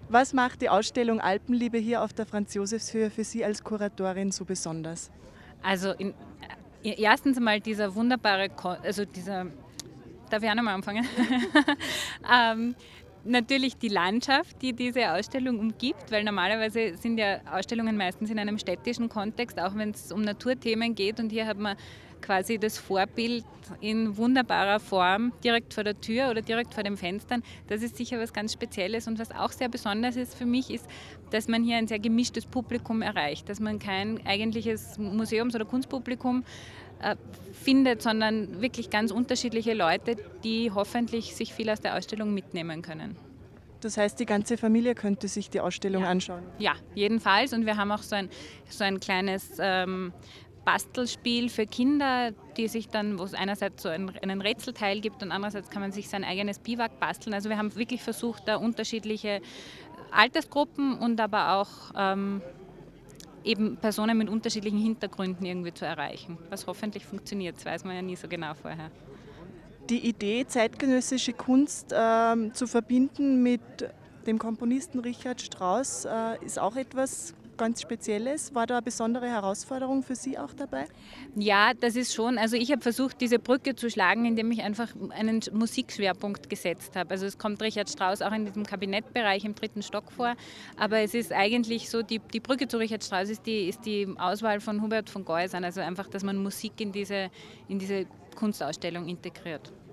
Was macht die Ausstellung Alpenliebe hier auf der Franz-Josefs-Höhe für Sie als Kuratorin so besonders? Also erstens einmal dieser wunderbare, darf ich auch nochmal anfangen? ähm, Natürlich die Landschaft, die diese Ausstellung umgibt, weil normalerweise sind ja Ausstellungen meistens in einem städtischen Kontext, auch wenn es um Naturthemen geht. Und hier hat man quasi das Vorbild in wunderbarer Form direkt vor der Tür oder direkt vor den Fenstern. Das ist sicher was ganz Spezielles. Und was auch sehr besonders ist für mich, ist, dass man hier ein sehr gemischtes Publikum erreicht, dass man kein eigentliches Museums- oder Kunstpublikum findet, sondern wirklich ganz unterschiedliche Leute, die hoffentlich sich viel aus der Ausstellung mitnehmen können. Das heißt, die ganze Familie könnte sich die Ausstellung Ja, anschauen. ja, jedenfalls. Und wir haben auch so ein kleines Bastelspiel für Kinder, die sich dann, wo es einerseits so einen Rätselteil gibt und andererseits kann man sich sein eigenes Biwak basteln. Also wir haben wirklich versucht, da unterschiedliche Altersgruppen und aber auch eben Personen mit unterschiedlichen Hintergründen irgendwie zu erreichen. Was hoffentlich funktioniert, das weiß man ja nie so genau vorher. Die Idee, zeitgenössische Kunst zu verbinden mit dem Komponisten Richard Strauss, ist auch etwas ganz Spezielles. War da eine besondere Herausforderung für Sie auch dabei? Ja, das ist schon. Also ich habe versucht, diese Brücke zu schlagen, indem ich einfach einen Musikschwerpunkt gesetzt habe. Also es kommt Richard Strauss auch in diesem Kabinettbereich im dritten Stock vor. Aber es ist eigentlich so, die Brücke zu Richard Strauss ist die Auswahl von Hubert von Geusern. Also einfach, dass man Musik in diese Kunstausstellung integriert.